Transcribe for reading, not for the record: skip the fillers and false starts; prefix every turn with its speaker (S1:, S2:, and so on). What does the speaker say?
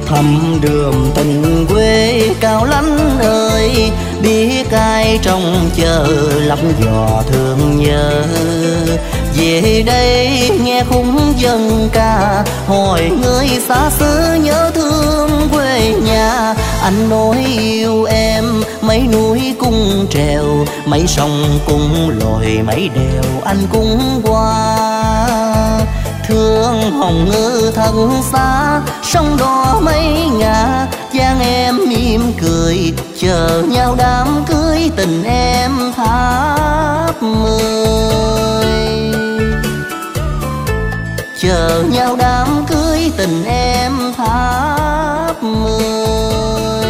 S1: thăm đường tình quê cao lánh ơi, biết ai trong chờ lắm dò thương nhớ. Về đây nghe khung dân ca, hỏi người xa xứ nhớ thương quê nhà. Anh nói yêu em mấy núi cung trèo, mấy sông cung lội mấy đèo anh cũng qua. Thương hồng ngư thân xa, sông đò mấy ngả, dáng em mỉm cười, chờ nhau đám cưới tình em Tháp Mười. Chờ nhau đám cưới tình em Tháp Mười.